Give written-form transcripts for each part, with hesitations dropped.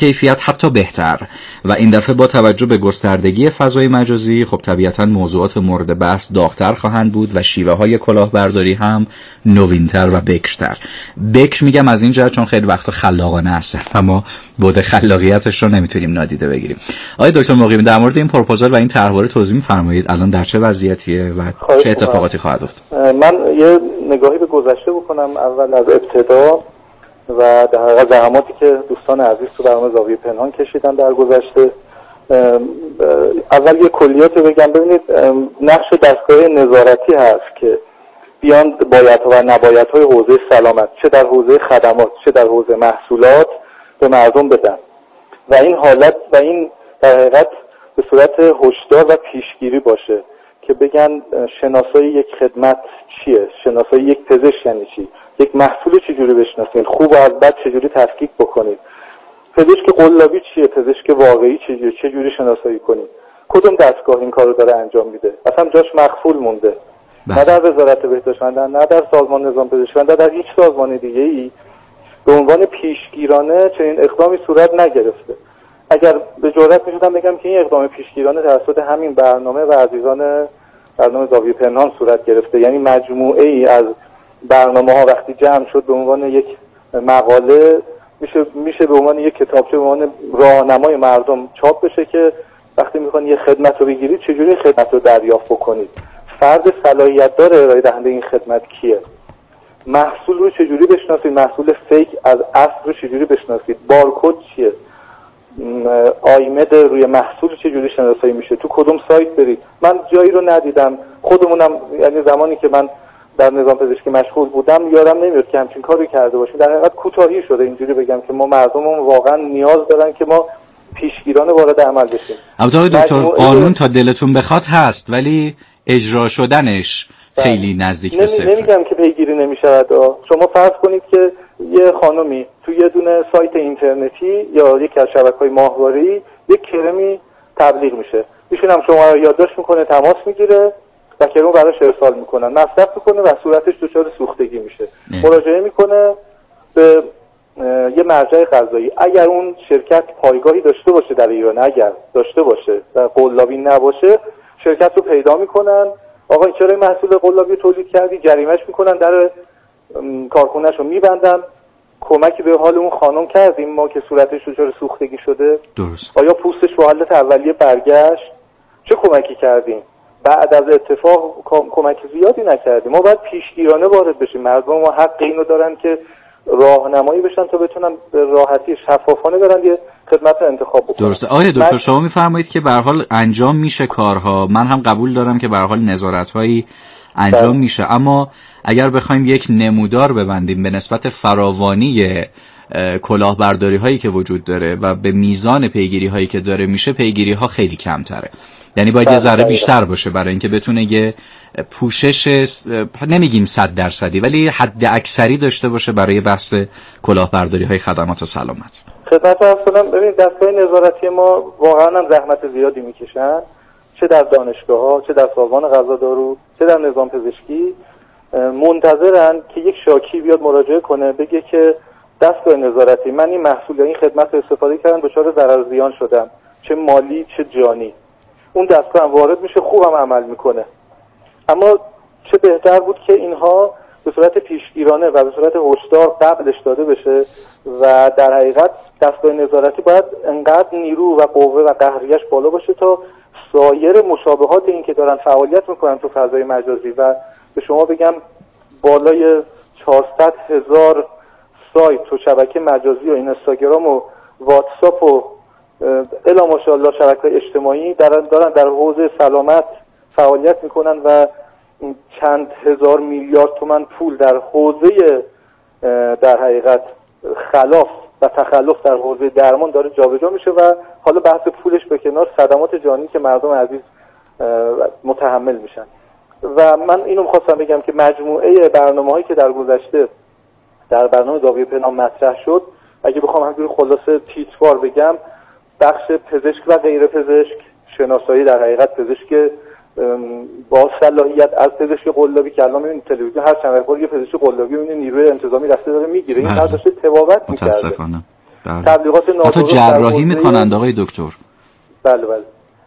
کیفیت حتی بهتر. و این دفعه با توجه به گستردگی فضای مجازی خب طبیعتاً موضوعات مورد بحث داغ‌تر خواهند بود و شیوه‌های کلاهبرداری هم نوین‌تر و بکرتر. بکر میگم از این جهت چون خیلی وقتا خلاقانه هستن، اما بود خلاقیتش رو نمیتونیم نادیده بگیریم. آقای دکتر مقیمی در مورد این پروپوزال و این طرحواره توضیح می‌فرمایید الان در چه وضعیتیه و چه اتفاقاتی خواهد افتاد؟ من یه نگاهی به گذشته بکنم اول از ابتدا و در حقیقت زحماتی که دوستان عزیز تو برنامه زاویه پنهان کشیدن در گذشته. اول یه کلیات بگم. ببینید نقش دستگاه نظارتی هست که بیان بایدها و نبایدهای حوزه سلامت چه در حوزه خدمات چه در حوزه محصولات به مردم بدن و این حالت و این در حقیقت به صورت هشدار و پیشگیری باشه که بگن شناسایی یک خدمت چیه، شناسایی یک پزشک یعنی چی، یک محصول چجوری بشناسید، خوب و از بد چجوری تفکیک بکنید، پزشک قلابی چیه، پزشک واقعی چجوری شناسایی کنید، کدوم دستگاه این کارو داره انجام میده، اصلا جاش مخفول مونده. نه در وزارت بهداشت، نه در سازمان نظام پزشکی، نه در هیچ سازمان دیگه‌ای به عنوان پیشگیرانه چنین اقدامی صورت نگرفته. اگر به جرئت می‌شدم بگم که این اقدام پیشگیرانه توسط همین برنامه و عزیزان برنامه زاویه پنهان صورت گرفته، یعنی مجموعه ای از برنامه‌ها وقتی جمع شد به عنوان یک مقاله میشه به عنوان یک کتابچه به عنوان راهنمای مردم چاپ بشه که وقتی میخوان یه خدمت رو بگیرید چجوری خدمت رو دریافت بکنید، فرد صلاحیت داره ارائه دهنده این خدمت کیه، محصول رو چجوری بشناسید، محصول فیک از اصل رو چجوری بشناسید، بارکد چیه، آیمد روی محصول چجوری شناسایی میشه، تو کدوم سایت برید. من جایی رو ندیدم، خودمونم یعنی زمانی که من در نظام پزشکی مشغول بودم یادم نمیاد که همچین کاری کرده باشیم. در حقیقت کوتاهی شده اینجوری بگم که ما مردممون واقعا نیاز دارن که ما پیشگیرانه وارد عمل بشیم. البته آقای دکتر قانون تا دلتون بخواد هست ولی اجرا شدنش خیلی نزدیک به صفر. نمیگم که پیگیری نمیشود. شما فرض کنید که یه خانمی تو یه دونه سایت اینترنتی یا یک از شبکه‌های ماهواره‌ای یک کرمی تبلیغ میشه، ایشون هم شما رو یادداشت میکنه، تماس میگیره و کرم براش ارسال میکنن، مصرف میکنه و صورتش دچار سوختگی میشه. مراجعه میکنه به یه مرجع قضایی. اگر اون شرکت پایگاهی داشته باشه در ایران، اگر داشته باشه و قلابی نباشه، شرکت رو پیدا میکنن، آقا چرا این محصول قلابی تولید کردی، جریمهش میکنن، در کارخونه‌ش رو میبندن. کمکی به حال اون خانم کردیم ما که صورتش دچار سوختگی شده؟ درست. آیا پوستش به حالت اولیه برگشت؟ چه کمکی کردیم؟ بعد از اتفاق کمک زیادی نکردیم. ما باید پیشگیرانه وارد بشیم. مردم ما حق اینو دارن که راهنمایی بشن تا بتونن به راحتی شفافانه برن یه خدمت رو انتخاب بکنن. درسته. آقای دکتر شما میفرمایید که به هر حال انجام میشه کارها، من هم قبول دارم که به هر حال نظارت‌هایی انجام میشه، اما اگر بخوایم یک نمودار ببندیم به نسبت فراوانی کلاهبرداری هایی که وجود داره و به میزان پیگیری هایی که داره میشه، پیگیری ها خیلی کمتره. یعنی باید یه ذره بیشتر باشه برای اینکه بتونه یه پوشش نمیگیم 100% ولی حد اکثری داشته باشه برای بحث کلاهبرداری های خدمات و سلامت. خدمت اصلا ببینید دستگاه نظارتی ما واقعا هم زحمت زیادی میکشن، چه در دانشگاه‌ها، چه در سازمان غذادارو، چه در نظام پزشکی، منتظرن که یک شاکی بیاد مراجعه کنه بگه که دستگاه نظارتی من این محصول یا این خدمت رو استفاده کردم دچار ضرر زیان شدم، چه مالی چه جانی. اون دستگاه هم وارد میشه، خوبم عمل میکنه. اما چه بهتر بود که اینها به صورت پیشگیرانه و به صورت هشدار قبلش داده بشه و در حقیقت دستگاه نظارتی باید انقدر نیرو و قوه و قهریش بالا باشه تا سایر مشابهات این که دارن فعالیت میکنن تو فضای مجازی و به شما بگم بالای 400,000 سایت و شبکه مجازی و اینستاگرام و واتساپ و الا ماشاءالله شبکه‌های اجتماعی دارن در حوزه سلامت فعالیت میکنن و چند هزار میلیارد تومان پول در حوزه در حقیقت خلاف و تخلف در حوزه درمان داره جابجا میشه و حالا بحث پولش به کنار، صدمات جانی که مردم عزیز متحمل میشن. و من اینو می‌خواستم بگم که مجموعه برنامه‌هایی که در گذشته در برنامه زاویه پنهان مطرح شد، اگه بخوام همینجوری خلاصه تیتروار بگم، بخش پزشک و غیر پزشک، شناسایی در حقیقت پزشک با صلاحیت از پزشک قلابی که الان می‌بینید تلویزیون هر چند وقت یه پزشک قلابی می‌بینید نیروی انتظامی دسته داره میگیره، این کار داشته تبابت می‌کرده. بله. تبلیغات نادرست حتی جراحی میکنند آقای دکتر. بله بله.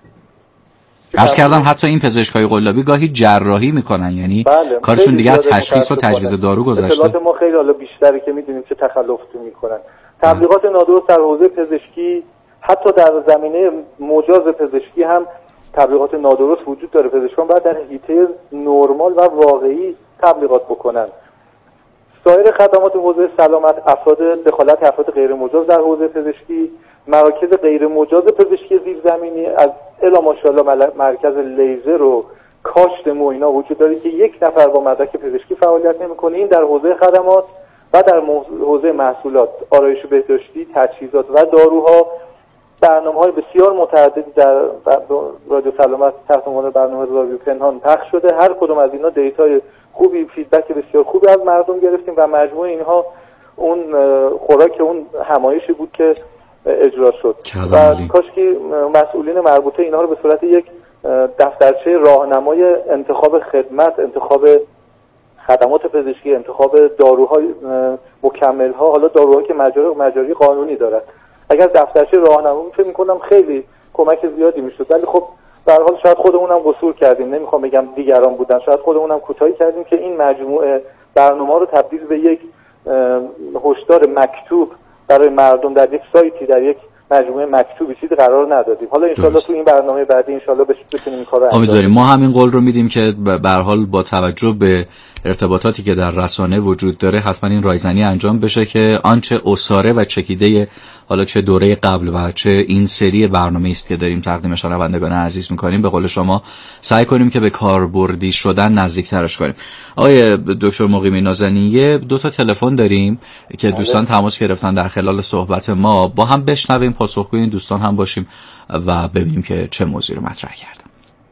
عرض کردم حتی این پزشکای قلابی گاهی جراحی میکنن، یعنی بله. کارشون دیگه تشخیص و تجویز دارو گذشته. اطلاعات ما خیلی حالا بیشتره که میدونیم چه تخلفی میکنن. تبلیغات نادرست در حوزه پزشکی، حتی در زمینه مجاز پزشکی هم تبلیغات نادرست وجود داره. پزشکان باید در حیطه نرمال و واقعی تبلیغات بکنن. سایر خدمات حوزه سلامت، دخالت افراد غیر مجاز در حوزه پزشکی، مراکز غیر مجاز پزشکی زیرزمینی از الا ماشاءالله مرکز لیزر و کاشت مو اینا وجود داره که یک نفر با مدرک پزشکی فعالیت نمی‌کنه. این در حوزه خدمات و در حوزه محصولات، آرایش بهداشتی، تجهیزات و داروها برنامه‌های بسیار متعددی در رادیو سلامت تحت عنوان برنامه رادیو پنهان پخش شده. هر کدوم از اینا دیتای خوبی، فیدبک بسیار خوبی از مردم گرفتیم و مجموع اینها اون خوراک اون همایشی بود که اجرا شد و کاش که مسئولین مربوطه اینها رو به صورت یک دفترچه راهنمای انتخاب خدمت، انتخاب خدمات پزشکی، انتخاب داروهای مکمل‌ها، حالا داروهایی که مجاری قانونی دارد، اگر دفترچه راهنمایی فکر می‌کنم خیلی کمک زیادی می‌شد. ولی خب به هر حال شاید خودمونم قصور کردیم، نمیخوام بگم دیگران بودن، شاید خودمونم کوتاهی کردیم که این مجموعه برنامه رو تبدیل به یک هشدار مکتوب برای مردم در یک سایتی، در یک مجموعه مکتوبی چیزی قرار ندادیم. حالا ان شاءالله تو این برنامه بعدی ان شاءالله بتونیم این کارو انجام بدیم. ما همین قول رو میدیم که به هر حال با توجه به ارتباطاتی که در رسانه وجود داره حتما این رایزنی انجام بشه که آنچه اساره و چکیده حالا چه دوره قبل و چه این سری برنامه‌ای است که داریم تقدیم شنوندگان عزیز می‌کنیم به قول شما سعی کنیم که به کاربردی شدن نزدیک‌ترش کنیم. آقای دکتر مقیمی نازنین، دو تا تلفن داریم که دوستان تماس گرفتن در خلال صحبت ما، با هم بشنویم، پاسخگوی این دوستان هم باشیم و ببینیم که چه موضوعی رو مطرح کردن.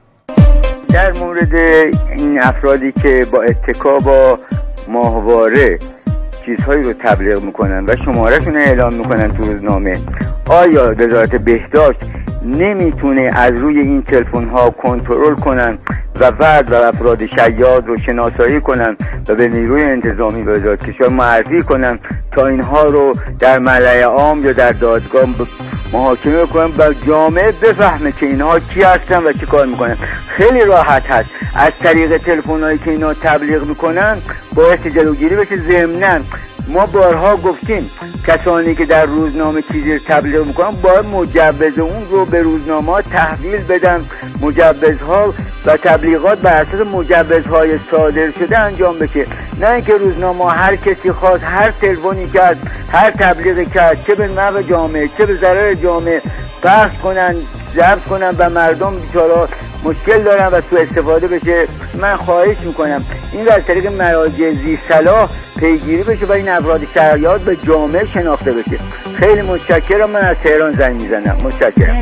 در مورد این افرادی که با اتکا با ماهواره چیزهایی رو تبلیغ میکنن و شمارهشون اعلام میکنن تو روزنامه، آیا وزارت بهداشت نمیتونه از روی این تلفن ها کنترل کنن و فرد و افراد شیاد رو شناسایی کنن و به نیروی انتظامی و وزارت کشور معرفی کنن تا اینها رو در ملأ عام یا در دادگاه محاکمه کنن و جامعه بفهمه که اینها کی هستن و چی کار میکنن؟ خیلی راحت هست از طریق تلفن‌هایی که اینا تبلیغ میکنن باعث جلوگیری بشه. ضمناً ما بارها گفتیم کسانی که در روزنامه چیزی تبلیغ میکنن باید مجوز اون رو به روزنامه تحویل بدن. مجوزها و تبلیغات بر اساس مجوزهای صادر شده انجام بشه، نه اینکه روزنامه هر کسی خواست هر تلفنی کرد هر تبلیغی کرد چه به نفع جامعه چه به ضرر جامعه پخش کنن، ضبط کنن و مردم بیچاره مشکل دارن و سوء استفاده بشه. من خواهش میکنم این از طریق مراجع ذی صلاح پیگیری بشه و این افراد شیاد به جامعه شناخته بشه. خیلی متشکرم. من از تهران زنگ میزنم. متشکرم.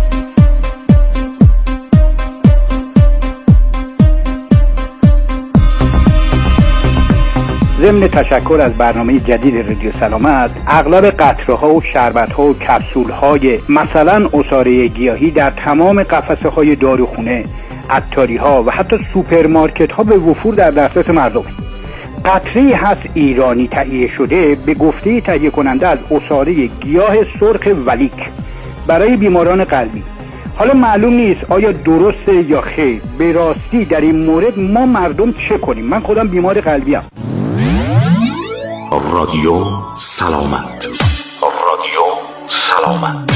ضمن تشکر از برنامه جدید رادیو سلامت، اغلب قطره‌ها و شربت‌ها و کپسول‌های مثلا عصاره گیاهی در تمام قفسه‌های داروخونه، عطاری‌ها و حتی سوپرمارکت‌ها به وفور در دسترس مردم. قطره‌ای هست ایرانی تهیه شده به گفته تهیه کننده از عصاره گیاه سرخ ولیک برای بیماران قلبی. حالا معلوم نیست آیا درسته یا خیر. به راستی در این مورد ما مردم چه کنیم؟ من خودم بیمار قلبیم. رادیو سلامت. رادیو سلامت.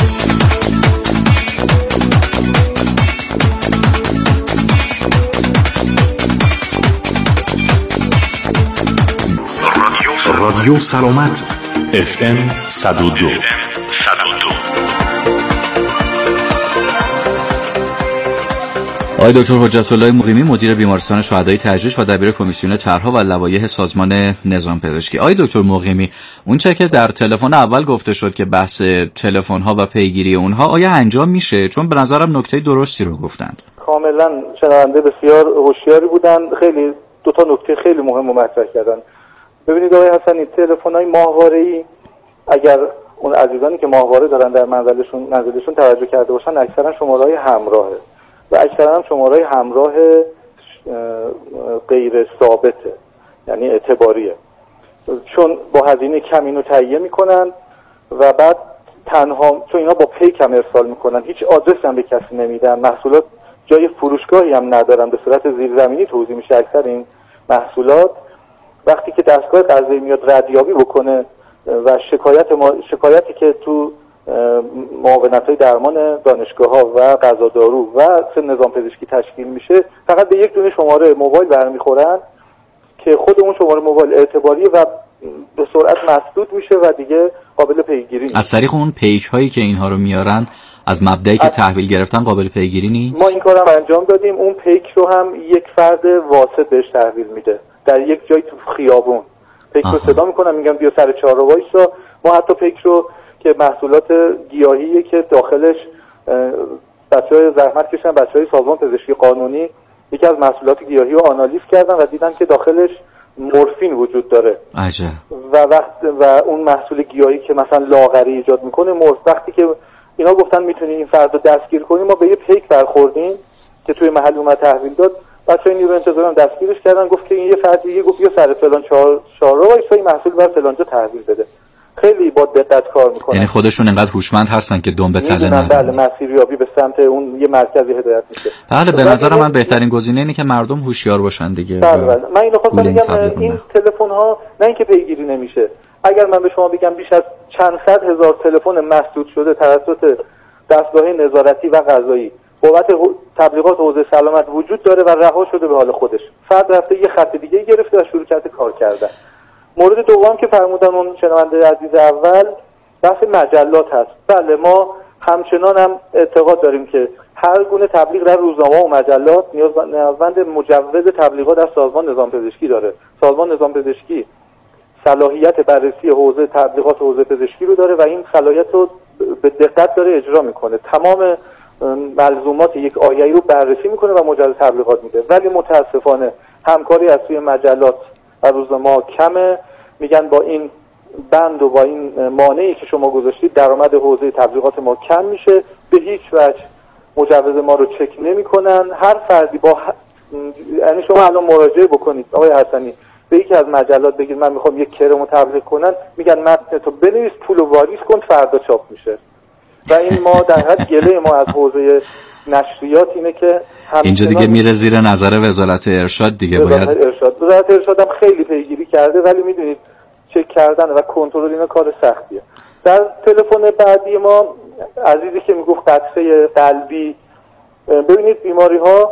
رادیو سلامت FM 102. آقای دکتر حجت الله مقیمی، مدیر بیمارستان شهدای تجریش و دبیر کمیسیون طرح‌ها و لوایح سازمان نظام پزشکی. آقای دکتر مقیمی، اون چه که در تلفن اول گفته شد که بحث تلفن‌ها و پیگیری اونها آیا انجام میشه؟ چون به نظرم نکته درستی رو گفتند. کاملا شنونده بسیار هوشیاری بودن. خیلی دو تا نکته خیلی مهم رو مطرح کردن. ببینید آقای حسنی، تلفن‌های ماهواره‌ای اگر اون عزیزانی که ماهواره دارن در منزلشون توجه کرده باشن، اکثرا شماره‌های همراهه و اکثرا شماره همراه غیر ثابته، یعنی اعتباریه، چون با هزینه کم اینو تهیه میکنن و بعد تنها چون اینا با پیک هم ارسال میکنن، هیچ آدرس هم به کسی نمیدن، محصولات جای فروشگاهی هم ندارن، به صورت زیرزمینی توزیع میشه اکثر این محصولات. وقتی که دستگاه قضایی میاد ردیابی بکنه و شکایتی که تو معاونت‌های درمان دانشگاه‌ها و غذا دارو و نظام پزشکی تشکیل میشه، فقط به یک دونه شماره موبایل برمیخورن که خود اون شماره موبایل اعتباریه و به سرعت مسدود میشه و دیگه قابل پیگیری نیست. از طریق اون پیک هایی که اینها رو میارن از مبدأی که تحویل گرفتن قابل پیگیری نیست. ما این کارم انجام دادیم. اون پیک رو هم یک فرد واسط بهش تحویل میده در یک جای تو خیابون. پیک رو صدا میکنن، میگن بیا سر چهارراه وایسا. ما حتی پیک رو که محصولات گیاهیه که داخلش بچه‌های زحمت کشیدن، بچه‌های سازمان پزشکی قانونی یکی از محصولات گیاهی رو آنالیز کردن و دیدن که داخلش مورفین وجود داره. عجب. و اون محصول گیاهی که مثلا لاغری ایجاد میکنه وقتی که اینا گفتن میتونی این فرد رو دستگیر کنی، ما به یه پیک برخوردیم که توی محل اومد تحویل داد. بچه‌های نیروی انتظامی دستگیرش کردن، گفت که این یه فرد دیگه گفت بیا سر فلان چهارراه وایسا این محصول بر فلانجا تحویل بده. خیلی با دقت کار میکنن. یعنی خودشون انقدر هوشمند هستن که دنبه تله ندارن. بله، مسیریابی به سمت اون یه مرکزی هدایت میشه. بله، به نظر من بهترین گزینه اینه که مردم هوشیار باشن دیگه. بله. من اینو خواستم بگم، این تلفن ها نه اینکه پیگیری نمیشه. اگر من به شما بگم بیش از چند صد هزار تلفن مسدود شده توسط دستگاه نظارتی و قضایی بابت تبلیغات حوزه سلامت وجود داره و رها شده به حال خودش، فرد رفته یه خط دیگه گرفته و شروع کرده کار کردن. مورد دوم که فرمودن اون شنونده عزیز اول، بحث مجلات هست. بله، ما همچنان هم اعتقاد داریم که هر گونه تبلیغ در روزنامه و مجلات نیازمند مجوز تبلیغات از سازمان نظام پزشکی داره. سازمان نظام پزشکی صلاحیت بررسی حوزه تبلیغات حوزه پزشکی رو داره و این صلاحیت رو به دقت داره اجرا میکنه. تمام ملزومات یک آیه‌ای رو بررسی میکنه و مجوز تبلیغات میده. ولی متاسفانه همکاری از سوی مجلات و روزنامه کمه. میگن با این بند و با این مانعی که شما گذاشتید درآمد حوزه تبلیغات ما کم میشه. به هیچ وجه مجوز ما رو چک نمیکنن. هر فردی یعنی شما الان مراجعه بکنید آقای حسنی به یکی از مجلات بگید من میخوام یک کرم تبلیغ کنن، میگن متن تو بنویس پول و واریز کن فردا چاپ میشه. و این ما در حد گله ما از حوزه نشریات اینه که اینجا دیگه میره زیر نظر وزارت ارشاد دیگه. وزارت ارشاد هم خیلی پیگیری کرده ولی میدونید چک کردن و کنترل اینا کار سختیه. در تلفن بعدی ما عزیزی که میگفت قطره قلبی، ببینید بیماری ها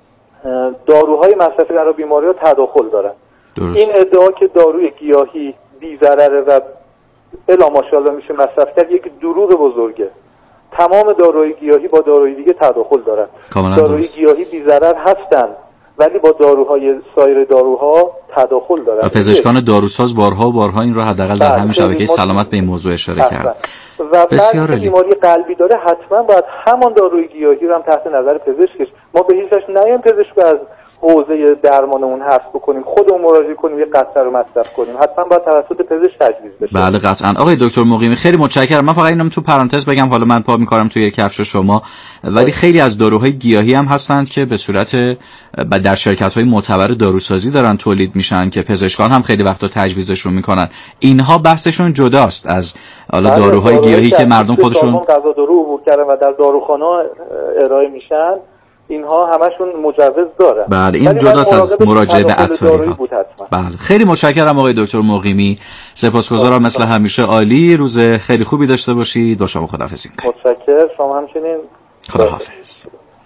داروهای مصرفی در بیماری ها تداخل دارن. درست. این ادعا که داروی گیاهی بی ضرره و الا ماشاءالله میشه مصرف کرد یک دروغ بزرگه. تمام داروهای گیاهی با داروهای دیگه تداخل دارن. داروهای گیاهی بی ضرر هستن ولی با داروهای سایر داروها تداخل دارن. پزشکان داروساز بارها این رو حداقل در همین شبکه سلامت به این موضوع اشاره کرد. و بسیار بیماری قلبی داره حتما باید همان داروی گیاهی رو هم تحت نظر پزشکش. ما به هیچ وجه نیم پزشک از حوزه درمانمون حذف بکنیم، خودمون مراجعه کنیم یه قطره رو مصرف کنیم. حتما باید توسط پزشک تجویز بشه. بله قطعا. آقای دکتر مقیمی خیلی متشکرم. من فقط اینم تو پرانتز بگم، حالا من پا می‌کنم توی کفش شما، ولی خیلی از داروهای گیاهی هم هستند که به صورت در شرکت‌های معتبر داروسازی دارن تولید میشن که پزشکان هم خیلی وقتا تجویزشون میکنن. اینها بحثشون جداست از حالا داروهای گیاهی که مردم خودشون غذا دارو عبور کردن و در داروخانه ارائه میشن، اینها همشون مجوز دارن. بله این جداست از مراجعه به عطاری ها. بله خیلی متشکرم آقای دکتر مقیمی، سپاسگزارم مثل همیشه. عالی، روز خیلی خوبی داشته باشید. با شما خداحافظی می‌کنم. متشکرم، شما همچنین. خداحافظ.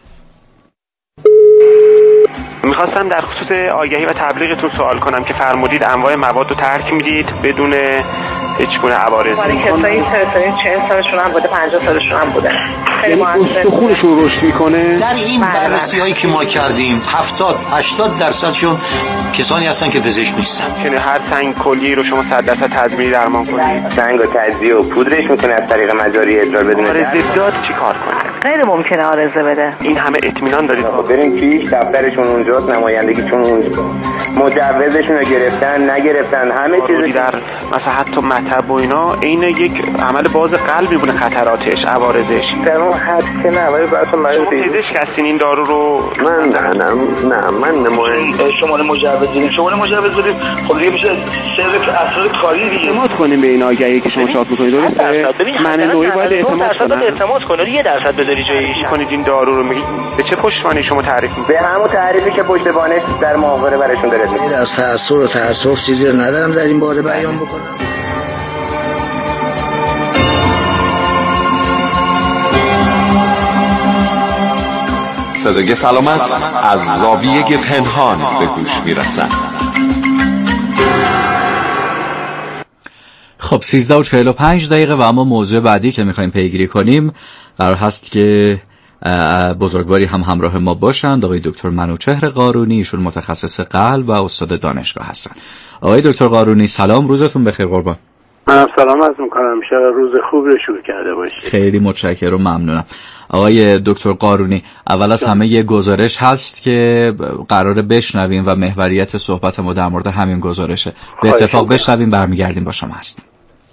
میخواستم در خصوص آگهی و تبلیغتون سوال کنم که فرمودید انواع مواد رو ترک میدید بدون هیچ گونه عوارضی. کسایی 40 سالشون هم بوده، 50 سالشون هم بوده. خیلی استخونشون رشد میکنه. در این بررسی‌هایی که ما کردیم 70-80% کسانی هستن که پزشک نیستن. یعنی هر سنگ کلی رو شما 100% تضمینی درمان کنید. سنگ و تجزیه و پودرش میتونه از طریق مجاری ادرار بدون ضدات چی کار کنه؟ غیر ممکنه عارضه بده. این همه اطمینان دارید؟ بریم پیش، دفترشون اونجاست، نمایندگیشون اونجاست، مجوزشون رو گرفتن نگرفتن، همه چیز در مثلا حتی مطب و اینا این یک عمل باز قلبی بونه، خطراتش، عوارضش در اون حد که نه، ولی براتون شما پزشک هستین این دارو رو؟ من نماینده شمال مجوز بدیم. خب دیگه میشه سر اسرار کاری دیگه. اعتماد کنیم به این آگهی که شما چاپ می‌کنید، درسته؟ من نوعی باید اعتماد کنید، 1% بذاری جایش کنید این دارو رو. میگید به چه پشتوانه شما تعریف می‌کنید؟ به همون تعریفی که پشتوانش در ماهواره براشون داره. از تأثیر و تأسف چیزی رو ندارم در این باره بیان بکنم. صدای سلامت از زاویه پنهان به گوش میرسد. خب 13:45 و اما موضوع بعدی که میخوایم پیگیری کنیم قرار هست که بزرگواری هم همراه ما باشند، آقای دکتر منوچهر قارونی، ایشون متخصص قلب و استاد دانشگاه هستن. آقای دکتر قارونی سلام، روزتون بخیر قربان. من سلام عرض می‌کنم، شب روز خوب رو شروع کرده باشید. خیلی متشکرم و ممنونم. آقای دکتر قارونی، اول از همه یه گزارش هست که قراره بشنویم و محوریت صحبت ما در مورد همین گزارشه. به اتفاق بشنویم برمیگردیم با شما هست.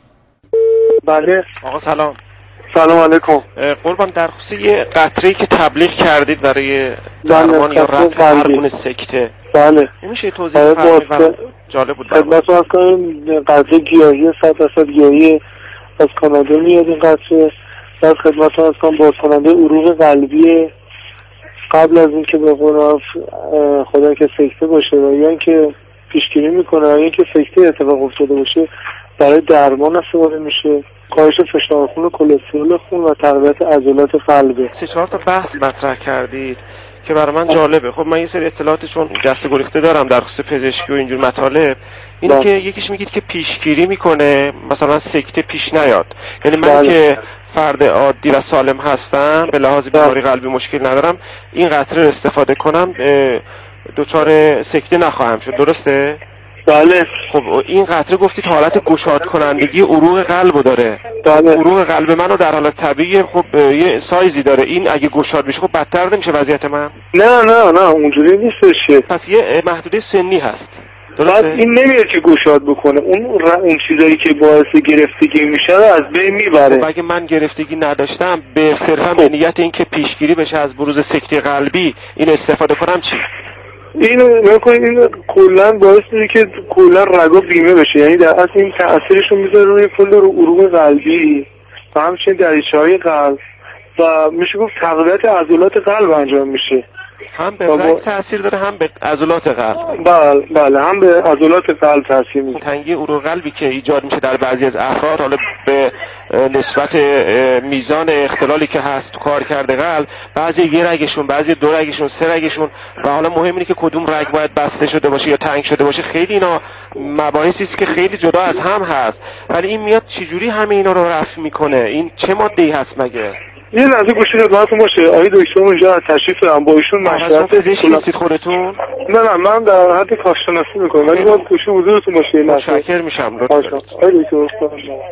بله آقا سلام. سلام علیکم. قربان، در خصوص یه قطره‌ای که تبلیغ کردید برای درمان یا رفع هر گونه سکته، بله میشه توضیح فرمایید؟ جالب بود. خدمتتون عرض کنم قطره گیاهی 100% گیاهی از کانادا میاد. این قطره از خدمتتون عرض کنم بازکننده عروق قلبی قبل از اینکه به قول خدا که سکته باشه و یا اینکه پیشگیری میکنه یا اینکه سکته اتفاق افتاده باشه برای درمان استفاده میشه. کاهش فشار خون و کلسترول خون و تقویت عضلات قلبه. 3-4 تا بحث مطرح کردید که برای من جالبه. خب من یه سری اطلاعاتشون دست گریخته دارم در خصوص پزشکی و اینجور مطالب. اینه که یکیش میگید که پیشگیری میکنه مثلا سکته پیش نیاد، یعنی من که فرد عادی و سالم هستم به لحاظ بیماری قلبی مشکل ندارم، این قطره رو استفاده کنم دچار سکته نخواهم شد، درسته؟ بله. خب این قطره گفتید حالت گشاد کنندگی عروق قلبو داره. بله. عروق قلب منو در حالت طبیعی خب یه سایزی داره، این اگه گشاد بشه خب بدتر نمیشه وضعیت من؟ نه اونجوری نیستش. پس یه محدوده سنی هست، درسته؟ این نمیاد که گشاد بکنه، اون چیزایی که باعث گرفتگی میشه از بین میبره. خب اگه من گرفتگی نداشتم به صرفا به نیت اینکه پیشگیری بشه از بروز سکته قلبی این استفاده کنم چی؟ اینو نکنید، این کلا باعث میشه که کلا رگا بیمه بشه، یعنی در اصل این تأثیرشون میذاره روی کل عروق قلبی و همچنین دریچه‌های قلب و میشه گفت تقویت عضلات قلب انجام میشه. هم به رگ تاثیر داره هم به عضلات قلب. بله هم به عضلات قلب تاثیر میذاره. تنگی عروق قلبی که ایجاد میشه در بعضی از افراد، حالا به نسبت میزان اختلالی که هست تو کار کرده قلب، بعضی یه رگشون، بعضی 2 رگشون، 3 رگشون، و حالا مهم اینه که کدوم رگ باید بسته شده باشه یا تنگ شده باشه. خیلی اینا مباحثی است که خیلی جدا از هم هست، ولی این میاد چجوری همه اینا رو رفع میکنه؟ این چه ماده‌ای هست مگه؟ یه لحظه گوشی خدمتتون باشه. آقای دکتر اونجا تشریف دارم، با ایشون مشورت پزشکی هستید خودتون؟ نه من در حد کارشناسی میکنم، ولی باید گوشی حضورتون باشه. متشکر میشم. آقای دکتر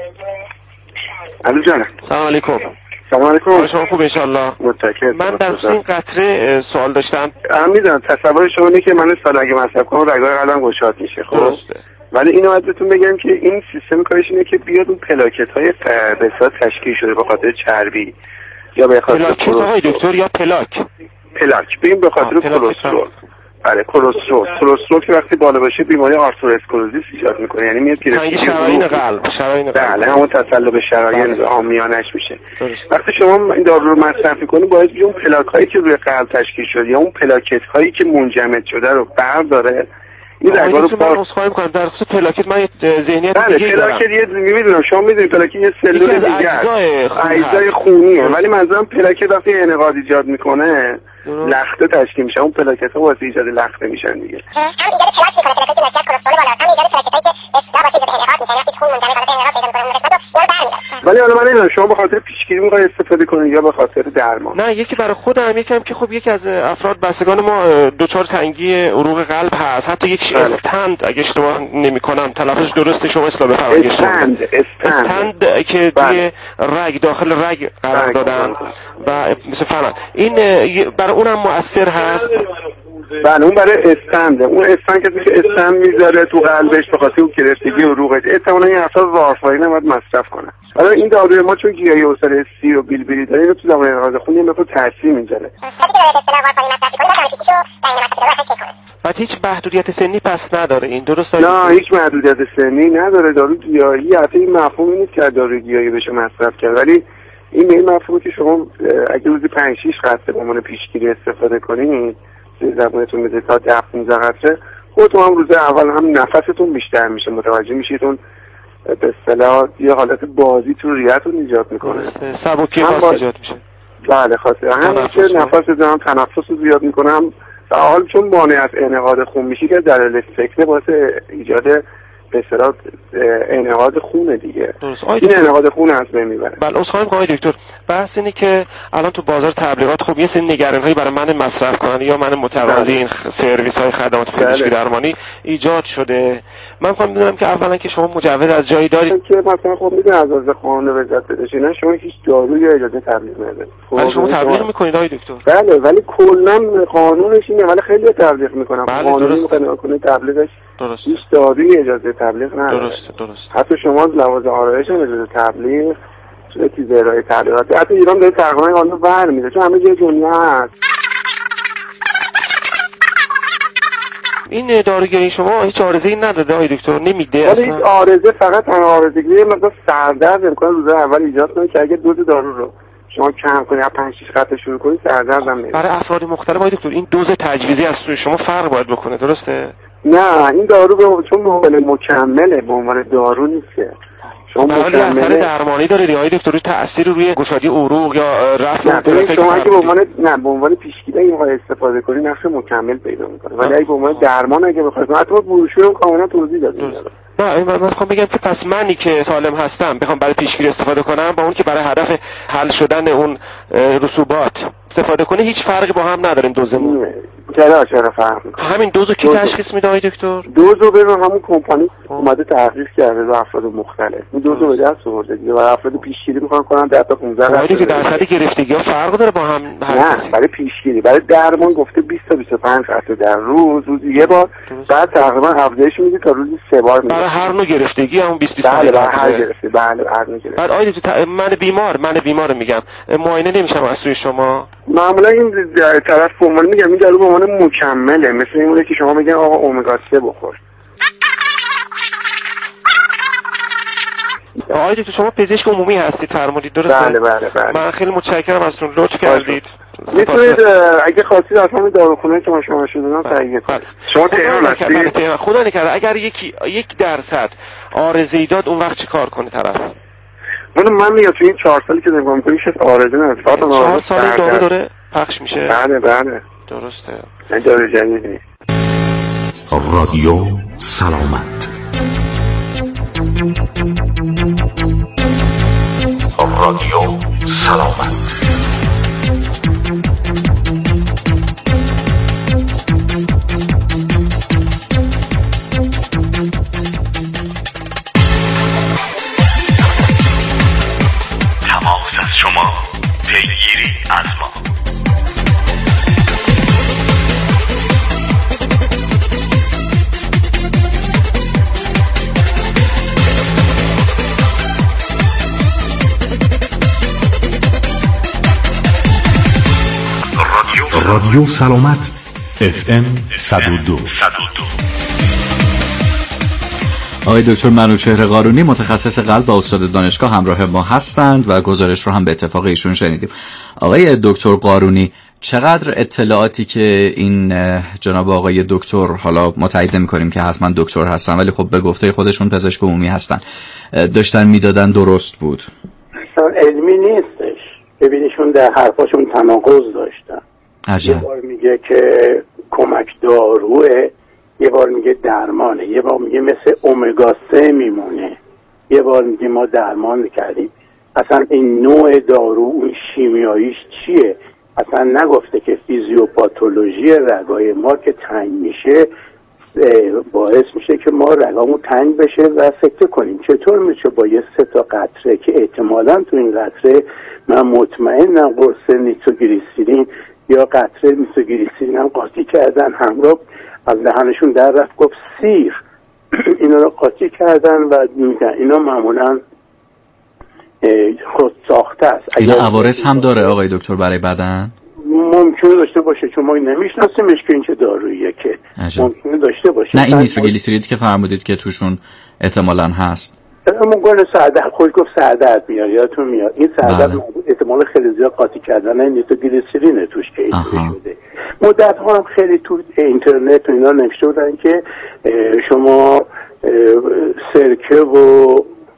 علی جان سلام علیکم. سلام علیکم. شما خوب ان شاء الله؟ متشکرم. من در خصوص این قطره سوال داشتم. میدونم تصور شما اینه که من سال اگه مصرف کنم رگای قلبم گشاد میشه. خب درسته، ولی اینو باید بهتون بگم که این سیستم کارش اینه که بیاد اون پلاکت‌های به اصطلاح تشکیل شده به خاطر چربی یا به خاطر پلاک دکتر یا پلاک ببین به خاطر کلسترول. بله کلسترول که وقتی بالا باشه بیماری آرتروسکلروزیس ایجاد میکنه، یعنی میاد تنگی شرايين قلب. بله همون تصلب شرايين عامیانش میشه. وقتی شما این دارو رو مصرف میکنی باید اون پلاک‌هایی که روی قلب تشکیل شده یا اون پلاکت‌هایی که منجمد شده رو برداره. این رگا رو من عذرخواهی می‌کنم در خصوص پلاکت من یه ذهنیت دیگه دارم. پلاکت یه میدونم شما میدونید پلاکت یه سلول دیگه اجزای خونیه، ولی منظورم پلاکت وقتی انعقاد ایجاد میکنه لخته تشکیل میشه، اون پلاکت ها واسه ایجاد لخته میشن دیگه. هم ایجاد پلاک میکنه، پلاکت نشات کلسترول بالا، هم ایجاد پلاکتایی که به واسه ایجاد انعقاد میشن، وقتی خون منجمد به انعقاد پیدا میکنه نسبت رو برمی‌داره. ولی حالا من نمیدونم شما به خاطر پیشگیری میخوای استفاده کنید یا به خاطر درمان؟ نه، یکی برای خودم، یکم که خب یکی از افراد بستگان ما دچار تنگی عروق قلب هست، حتی یک استند اگه اشتباه نمی‌کنم تلفظش درسته، شما اصلاح بفرمایید. استند که توی رگ داخل رگ قرار دادن و مثل فلان، این برای اونم مؤثر هست. بله اون برای استنده، اون استند که استند میذاره تو قلبش به خاطر اون گرفتگی عروقه، احتمالاً این افراد وارفارین باید مصرف کنن. حالا این داروی ما چون گیاهی عسل سی و بیلبری داره، اینو تو زمان انقراض خون یه مقدار تاثیر میذاره. بعد هیچ محدودیت سنی پس نداره این، درسته؟ نه هیچ محدودیت سنی نداره. دارو گیاهی حتی این مفهومی نیست که داروی گیاهی بشه مصرف کرد، ولی این به این مفهومی که شما اگه روزی 5-6 قطره به عنوان پیشگیری استفاده کنید، زبونتون میده تا 10-15 قطره، خودتون هم روز اول هم نفستون بیشتر میشه، متوجه میشیدون به اصطلاح یه حالت بازی تو ریه‌تون ایجاد میکنه، سبکی خاص ایجاد میشه. بله خاصه همین که نفستون هم تنفس رو زیاد میکنه، هم در حال چون مانع از انعقاد خون میشه که دلایل سکنه باعث ایجاد به اصطلاح انعقاد خون دیگه. این انعقاد خون از بین میبره. بله اصلا آقای دکتر، بحث اینه که الان تو بازار تبلیغات خب یه سری نگرانی‌هایی برای من مصرف کننده یا من متقاضی این سرویس‌های خدمات پزشکی درمانی ایجاد شده. من می‌خوام بدونم که اولا که شما مجوز از جایی دارید که مثلا خب میدونید از قانون وزارت پزشکی نه شما هیچ دارویی اجازه تبلیغ ندارید. ولی شما تبلیغ می‌کنید آقای دکتر؟ بله ولی کلاً قانونش اینه، ولی خیلی تبلیغ می‌کنن. قانونی می‌کنه تبلیغش درست. هیچ دارویی اجازه تبلیغ نداره. درست. حتی شما لوازم آرایش هم اجازه تبلیغ شده چیز ارائه تبلیغات. حتی ایران داره تقریبا قانون ور میده چون همه جای دنیا هست. این داروگیری شما هیچ عارضه‌ای نداده آقای دکتر؟ نمیده اصلا؟ هیچ عارضه، فقط تنها عارضگی مثلا سردرد امکان روز اول ایجاد کنه که اگه دوز دارو رو شما کم کنید، 5-6 قطره شروع کنید، سردرد هم نمیده. برای افراد مختلف آقای دکتر این دوز تجویزی از سوی شما فرق باید بکنه، درسته؟ نه این دارو چون به عنوان مکمله، به عنوان دارو نیست که شما اثر درمانی داره آقای دکتر، تأثیر روی گشادی عروق یا رفع نه شما اگه به عنوان پیشگیری این رو استفاده کنی نقش مکمل پیدا میکنه، ولی اگه به عنوان درمان اگه بخواید حتی بروشور رو کاملا توضیح دادیم. نه من میخوام بگم که پس منی که سالم هستم بخوام برای پیشگیری استفاده کنم با اون که برای هدف حل شدن اون رسوبات استفاده کنه هیچ فرقی با هم نداره دوزمون؟ چرا فرق میکنه؟ همین دوزو کی تشخیص میده آقای دکتر؟ دوزو به همون کمپانی اومده تحقیق کرده رو افراد مختلف، این دوزو به دست آورده دیگه و افراد پیشگیری میخوان کنن 10 تا 15 درصد که درصد گرفتگی ها فرق داره با هم؟ نه برای پیشگیری، برای درمان گفته 20 تا 25 قطره در روزی یه بار، بعد تقریبا افزایش میده تا روزی 3 بار میده. برای هر نوع گرفتگی هم 20 بله برای هر گرفتگی، بله هر نوع گرفتگی. بعد آقای دکتر من بیمار میگم معاینه نمیشم از سوی شما؟ معمولا این طرف به عنوان میگم این دارو به عنوان مکمله، مثل اینه که شما میگن آقا امگا 3 بخور. آقای دکتر شما پزشک عمومی هستید فرمودید درسته؟ بله. من خیلی متشکرم ازتون، لطف کردید. میتونید اگه خواستید اصلا داروخونه که شما شدن تهیه کنید. شما تهران هستید؟ خدا نکنه اگر 1% عارضه‌ای داد اون وقت چه کار کنه طرف؟ من میگم تو این 4 سالی که نگاه می‌کنی شاید عارضه نداره. 4 سال دارو داره پخش میشه؟ بله درسته. این دارو جدیدی. رادیو سلامت. رادیو سلامت. تماس از شما، پیگیری از ما. رادیو سلامت FM 102. آقای دکتر منوچهر قارونی متخصص قلب و استاد دانشگاه همراه ما هستند و گزارش رو هم به اتفاق ایشون شنیدیم. آقای دکتر قارونی چقدر اطلاعاتی که این جناب آقای دکتر، حالا ما تایید نمی‌کنیم که حتما دکتر هستن ولی خب به گفته خودشون پزشک عمومی هستن، داشتن میدادن درست بود؟ علمی نیستش. ببینیشون در حرفاشون تناقض داشتن. عجب. یه بار میگه که کمک داروه، یه بار میگه درمانه، یه بار میگه مثل امگا 3 میمونه، یه بار میگه ما درمان کردیم. اصلا این نوع دارو اون شیمیاییش چیه، اصلا نگفته که فیزیوپاتولوژی رگای ما که تنگ میشه باعث میشه که ما رگامون تنگ بشه و سکته کنیم. چطور میشه با یه 3 تا قطره که احتمالاً تو این قطره من مطمئنم قرص نیتروگلیسرین یا قطره نیتروگلیسرین هم قاطی کردن، همراه از دهنشون در رفت گفت سیر، اینا رو قاطی کردن و میگن اینا معمولاً خود ساخته است. اینا عوارض هم داره آقای دکتر برای بدن؟ ممکنه داشته باشه، چون ما نمیشناسیمش که این چه داروییه که ممکنه داشته باشه. نه این نیتروگلیسرید که فرمودید که توشون احتمالاً هست، ممکنه سردرد، خود گفت سردرد میاد، یادتون میاد این سردرد احتمال خیلی زیاد قاطی کردن نیتروگلیسرین توش که اینطوری شده. مدت ها هم خیلی تو اینترنت و اینا نوشته بودن که شما سرکه و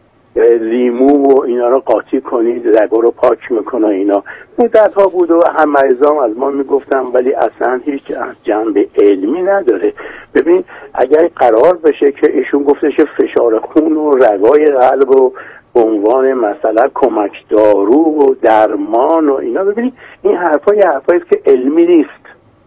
لیمو و اینا رو قاطی کنید رگا رو پاک میکنه. اینا مدت ها بود و هم مریضام از ما میگفتن، ولی اصلا هیچ جنبه علمی نداره. ببین اگر قرار بشه که ایشون گفتش فشار خون و رگای قلب و به عنوان مثلا کمک دارو و درمان و اینا، ببینید این حرفایی است که علمی نیست،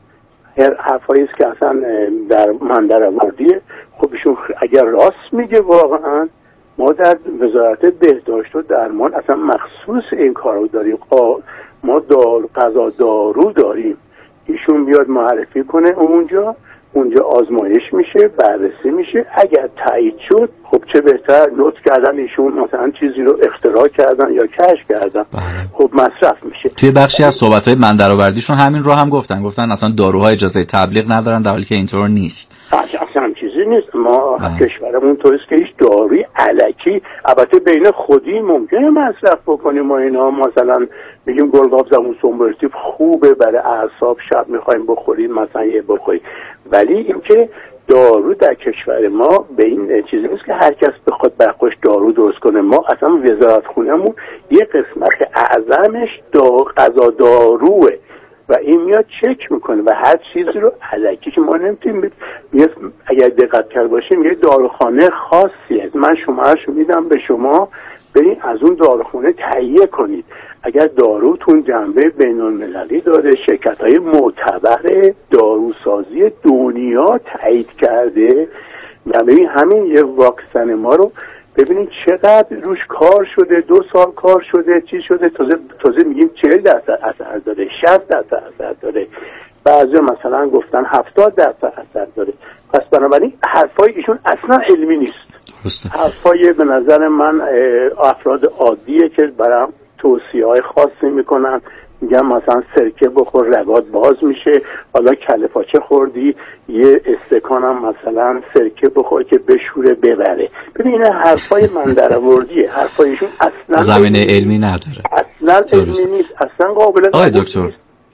حرفایی است که اصلا در آوردیه. خب ایشون اگر راست میگه واقعا ما در وزارت بهداشت و درمان اصلا مخصوص این کارو داریم، ما غذا دارو داریم، ایشون بیاد معرفی کنه اونجا آزمایش میشه، بررسی میشه، اگر تایید شد خب چه بهتر، لطف کردن ایشون مثلا چیزی رو اختراع کردن یا کشف کردن، خب مصرف میشه. توی بخشی از صحبت‌های من درآوردیشون همین رو هم گفتن اصلا داروها اجازه تبلیغ ندارن، در حالی که اینطور نیست. اصلا چیزی نیست. ما کشورمون طوریست که هیچ داروی الکی، البته بین خودی ممکنه مصرف بکنیم و اینا، مثلا بگیم گلقاب زبون سنبرتیف خوبه برای اعصاب، شب میخوایم بخوریم مثلا یه بخوریم، ولی اینکه دارو در کشور ما به این چیزی نیست که هر کس بخواد برخوش دارو درست کنه. ما اصلا وزارت خونمون یه قسمت اعظمش غذا داروه و این میاد چک میکنه و هر چیزی رو الکی که ما نمیتونیم اگر دقت کرده باشیم یه داروخانه خاصیه، من شماره‌شو میدم به شما، برین از اون داروخانه تهیه کنید. اگر داروتون جنبه بین‌المللی داره، شرکت‌های معتبر داروسازی دنیا تایید کرده، و ببین همین یه واکسن ما رو ببینید چقدر روش کار شده، 2 سال کار شده، چی شده، تازه میگیم 40% اثر داره، 60% اثر داره، بعضی مثلا گفتن 70% اثر داره. پس بنابراین حرفای ایشون اصلا علمی نیست. حرفای به نظر من افراد عادیه که برام توصیه‌های خاصی میکنن، میگم مثلا سرکه بخور رگات باز میشه، حالا کله پاچه خوردی یه استکان هم مثلا سرکه بخور که بشوره ببره. ببین حرفای من درآوردیه، حرفایشون اصلا زمینه علمی نداره، اصلا علمی نیست، اصلا قابل آقای دکتر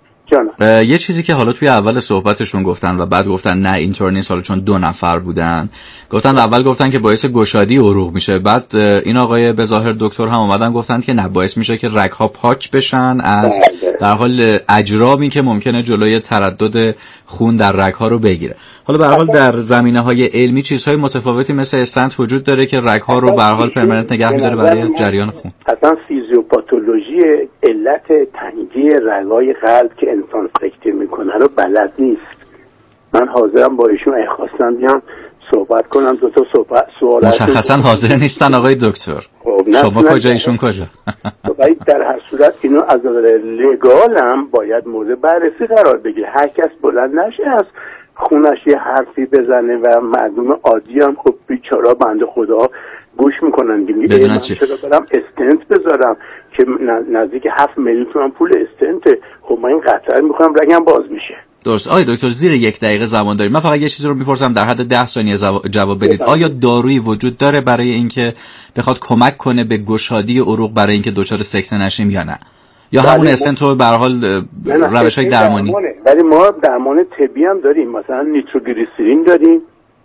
یه چیزی که حالا توی اول صحبتشون گفتن و بعد گفتن نه اینطور نیست، حالا چون 2 نفر بودن گفتن، اول گفتن که باعث گشادی عروق میشه، بعد این آقای بظاهر دکتر هم اومدن گفتن که نه، باعث میشه که رگ‌ها پاک بشن از در حال اجرامی که ممکنه جلوی تردد خون در رگ‌ها رو بگیره. حالا به هر حال در زمینه‌های علمی چیزهای متفاوتی مثل استنت وجود داره که رگ‌ها رو به هر حال پرمننت نگه می‌داره برای جریان خون. اصلا فیزیوپاتولوژی علت تنگی رگ‌های قلب که انسان سکته میکنه رو بلد نیست. من حاضرم با ایشون خواستم بیام صحبت کنم، 2 تا سوال مشخصا حاضر نیستن آقای دکتر. شما کجا ایشون کجا؟ ولی در هر صورت اینو از نظر لگال هم باید مورد بررسی قرار بگیره. هر کس بلند نشه از خونش یه حرفی بزنه و مردم عادی هم خب بیچاره بنده خدا گوش میکنن، میگه من چرا برم استنت بذارم که نزدیک 7 میلیون تومان پول استنت، خب من این قطعه میخوام رگم باز میشه. درست. آقای دکتر زیر 1 دقیقه زمان داریم، من فقط یه چیزی رو میپرسم در حد 10 ثانیه جواب بدید. آیا دارویی وجود داره برای اینکه بخواد کمک کنه به گشادی عروق برای اینکه دچار سکته نشیم یا نه؟ یا همون استنت رو به هر حال روش‌های درمانی؟ ولی ما درمان طبی هم داریم، مثلا نیتروگلیسرین داریم،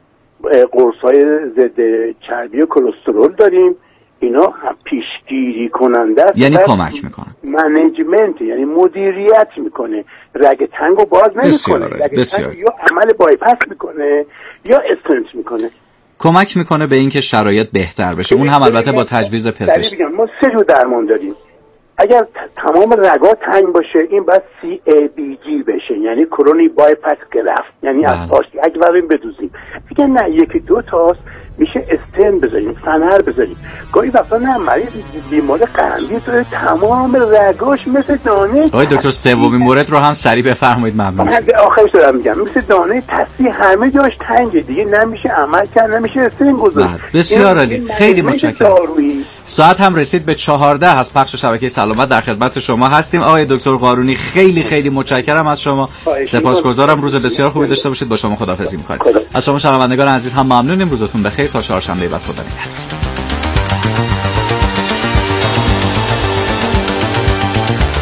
قرص‌های ضد چربی و کلسترول داریم، اینا هم پیشگیری کننده است، یعنی کمک میکنه، منیجمنت یعنی مدیریت میکنه، رگ تنگو باز نمیکنه، رگ تنگ یا عمل بایپاس میکنه یا استنت میکنه. کمک میکنه به اینکه شرایط بهتر بشه. اون هم البته با تجویز پزشک. ما 3 جور درمان داریم. اگر تمام رگا تنگ باشه این باید CABG بشه، یعنی کرونی بایپاس گرافت، یعنی از پاش اگه بریم بدوزیم. اگر نه 1-2 تاست میشه استن بذاریم، فنر بذاریم. گاهی وقتا نه مریض بیمار قلبی تو تمام رگاش مثل دانه. آقای دکتر سومین مورد رو هم سریع بفرمایید ممنون. آخرش دارم میگم مثل دانه تصفیه همه جاش تنگه دیگه، نمیشه عمل کرد، نمیشه استن گذاشت. بسیار عالی، خیلی متشکرم. ساعت هم رسید به 14 از پخش شبکه سلامت، در خدمت شما هستیم. آقای دکتر قارونی خیلی خیلی متشکرم از شما، سپاسگزارم. روز بسیار خوبی داشته باشید. با شما خداحافظی می‌کنیم. از شما شنوندگان عزیز هم ممنونیم. روزتون بخیر تا چهارشنبه بعد. خدا نگهدار.